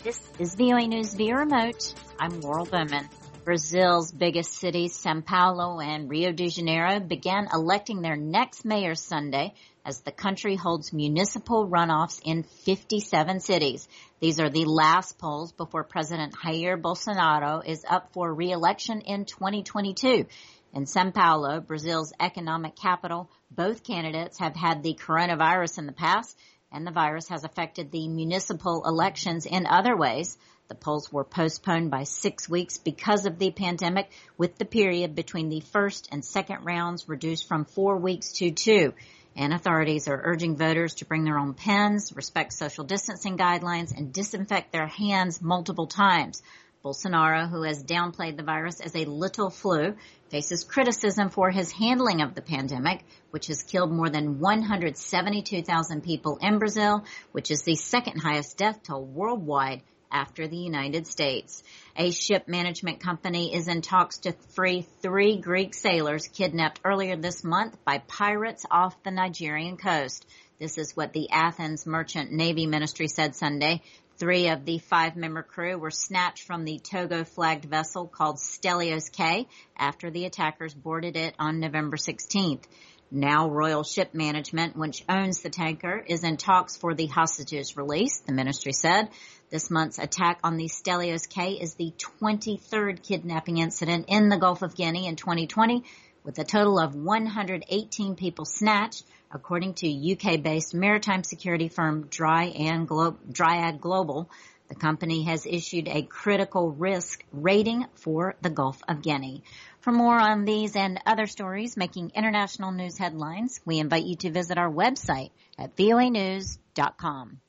This is VOA News via remote. I'm Laurel Bowman. Brazil's biggest cities, São Paulo and Rio de Janeiro, began electing their next mayor Sunday as the country holds municipal runoffs in 57 cities. These are the last polls before President Jair Bolsonaro is up for re-election in 2022. In São Paulo, Brazil's economic capital, both candidates have had the coronavirus in the past, and the virus has affected the municipal elections in other ways. The polls were postponed by 6 weeks because of the pandemic, with the period between the first and second rounds reduced from 4 weeks to 2. And authorities are urging voters to bring their own pens, respect social distancing guidelines, and disinfect their hands multiple times. Bolsonaro, who has downplayed the virus as a little flu, faces criticism for his handling of the pandemic, which has killed more than 172,000 people in Brazil, which is the second highest death toll worldwide after the United States. A ship management company is in talks to free 3 Greek sailors kidnapped earlier this month by pirates off the Nigerian coast. This is what the Athens Merchant Navy Ministry said Sunday. 3 of the 5-member crew were snatched from the Togo-flagged vessel called Stelios K after the attackers boarded it on November 16th. Now Royal Ship Management, which owns the tanker, is in talks for the hostages' release, the ministry said. This month's attack on the Stelios K is the 23rd kidnapping incident in the Gulf of Guinea in 2020, with a total of 118 people snatched, according to UK-based maritime security firm Dryad Global. The company has issued a critical risk rating for the Gulf of Guinea. For more on these and other stories making international news headlines, we invite you to visit our website at voanews.com.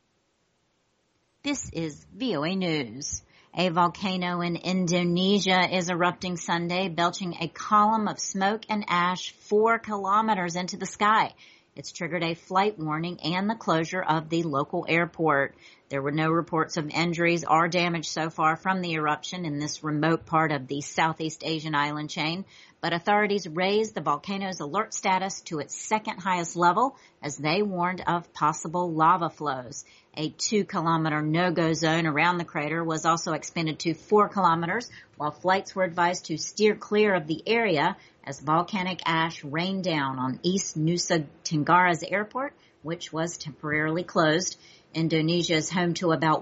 This is VOA News. A volcano in Indonesia is erupting Sunday, belching a column of smoke and ash 4 kilometers into the sky. It's triggered a flight warning and the closure of the local airport. There were no reports of injuries or damage so far from the eruption in this remote part of the Southeast Asian island chain, but authorities raised the volcano's alert status to its second highest level as they warned of possible lava flows. A 2-kilometer no-go zone around the crater was also expanded to 4 kilometers, while flights were advised to steer clear of the area as volcanic ash rained down on East Nusa Tenggara's airport, which was temporarily closed. Indonesia is home to about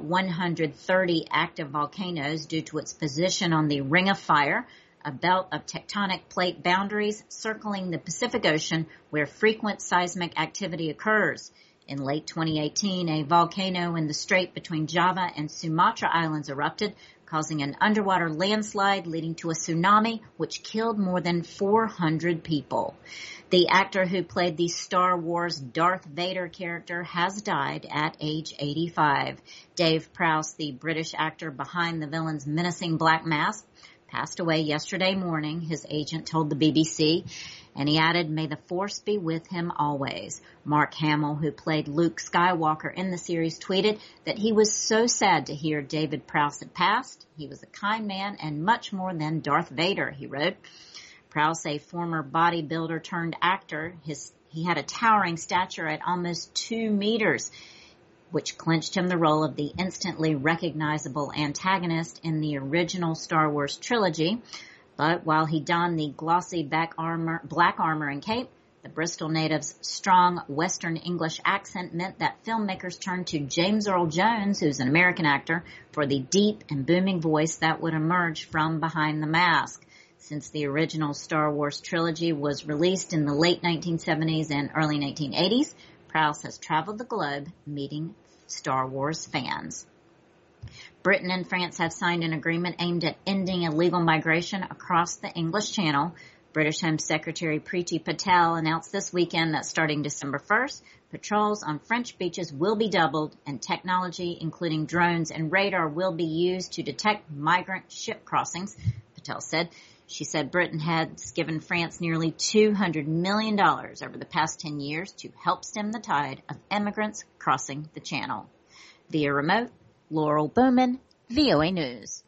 130 active volcanoes due to its position on the Ring of Fire, a belt of tectonic plate boundaries circling the Pacific Ocean where frequent seismic activity occurs. In late 2018, a volcano in the strait between Java and Sumatra Islands erupted, causing an underwater landslide leading to a tsunami which killed more than 400 people. The actor who played the Star Wars Darth Vader character has died at age 85. Dave Prowse, the British actor behind the villain's menacing black mask, passed away yesterday morning, his agent told the BBC, and he added, "May the Force be with him always." Mark Hamill, who played Luke Skywalker in the series, tweeted that he was so sad to hear David Prowse had passed. He was a kind man and much more than Darth Vader, he wrote. Prowse, a former bodybuilder turned actor, he had a towering stature at almost 2 meters, which clinched him the role of the instantly recognizable antagonist in the original Star Wars trilogy. But while he donned the glossy black armor and cape, the Bristol native's strong Western English accent meant that filmmakers turned to James Earl Jones, who's an American actor, for the deep and booming voice that would emerge from behind the mask. Since the original Star Wars trilogy was released in the late 1970s and early 1980s, Prowse has traveled the globe meeting Star Wars fans. Britain and France have signed an agreement aimed at ending illegal migration across the English Channel. British Home Secretary Priti Patel announced this weekend that starting December 1st, patrols on French beaches will be doubled and technology, including drones and radar, will be used to detect migrant ship crossings, Patel said. She said Britain has given France nearly $200 million over the past 10 years to help stem the tide of immigrants crossing the channel. Via remote, Laurel Bowman, VOA News.